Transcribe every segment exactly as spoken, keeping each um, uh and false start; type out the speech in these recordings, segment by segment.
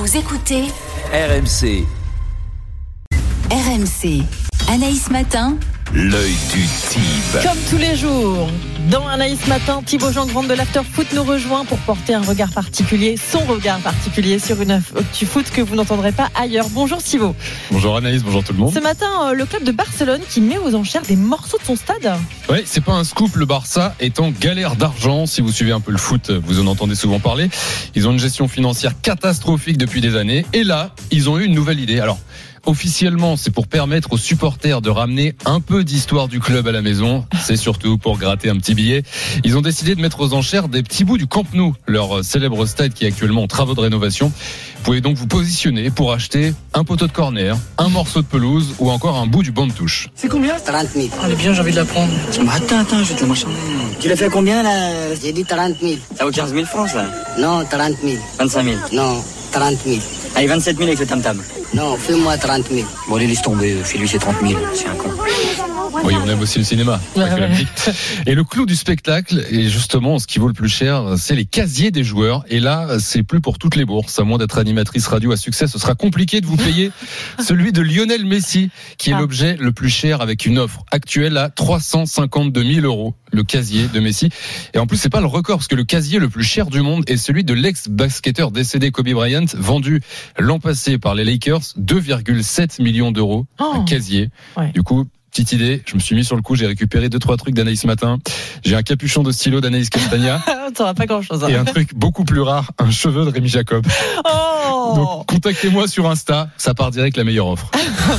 Vous écoutez R M C. R M C. Anaïs Matin. L'œil du Tibre. Comme tous les jours, dans Anaïs Matin, Thibaut Jean-Grande de l'After Foot nous rejoint pour porter un regard particulier, son regard particulier sur une actu foot que vous n'entendrez pas ailleurs. Bonjour Thibaut. Bonjour Anaïs, bonjour tout le monde. Ce matin, le club de Barcelone qui met aux enchères des morceaux de son stade. Oui, c'est pas un scoop, le Barça est en galère d'argent. Si vous suivez un peu le foot, vous en entendez souvent parler. Ils ont une gestion financière catastrophique depuis des années. Et là, ils ont eu une nouvelle idée. Alors, officiellement, c'est pour permettre aux supporters de ramener un peu d'histoire du club à la maison. C'est surtout pour gratter un petit billet. Ils ont décidé de mettre aux enchères des petits bouts du Camp Nou, leur célèbre stade qui est actuellement en travaux de rénovation. Vous pouvez donc vous positionner pour acheter un poteau de corner, un morceau de pelouse ou encore un bout du banc de touche. C'est combien ? trente mille. Elle est bien, j'ai envie de la prendre. Bah attends, attends, je vais te la marchander. Tu l'as fait combien là ? J'ai dit trente mille. Ça vaut quinze mille francs ça ? Non, trente mille. vingt-cinq mille. Non, trente mille. Allez, vingt-sept mille avec le tam-tam. Non, fais-moi trente mille. Bon, allez, laisse tomber, fais-lui ses trente mille, c'est un con. Oui, on aime aussi le cinéma, pas que la musique. Et le clou du spectacle, et justement, ce qui vaut le plus cher, c'est les casiers des joueurs. Et là, c'est plus pour toutes les bourses. À moins d'être animatrice radio à succès, ce sera compliqué de vous payer celui de Lionel Messi, qui est ah. l'objet le plus cher avec une offre actuelle à trois cent cinquante-deux mille euros. Le casier de Messi. Et en plus, c'est pas le record, parce que le casier le plus cher du monde est celui de l'ex-basketteur décédé Kobe Bryant, vendu l'an passé par les Lakers, deux virgule sept millions d'euros. Oh. Un casier. Ouais. Du coup, petite idée, je me suis mis sur le coup, j'ai récupéré deux trois trucs d'Anaïs Matin. J'ai un capuchon de stylo d'Anaïs Castagna. T'auras pas grand chose. Hein. Et un truc beaucoup plus rare, un cheveu de Rémi Jacob. Oh. Donc contactez-moi sur Insta, ça part direct la meilleure offre.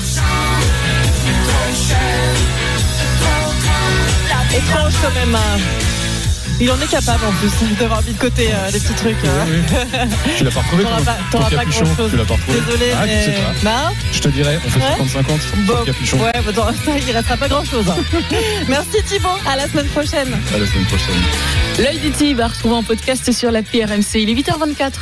Étrange quand même. Il en est capable en plus d'avoir mis de côté euh, des petits trucs. Oui, oui. Tu l'as pas retrouvé t'auras ton, pas, t'auras ton pas capuchon. grand chose. Tu l'as pas retrouvé. Désolé, ah, mais... tu sais pas. Non, je te dirais, on fait ouais. cinquante cinquante bon, sur le capuchon. Ouais, bah, dans l'instant, il restera pas grand chose. Hein. Merci Thibaut, à la semaine prochaine. À la semaine prochaine. L'œil du Tibre à retrouver en podcast sur l'appli R M C. Il est huit heures vingt-quatre.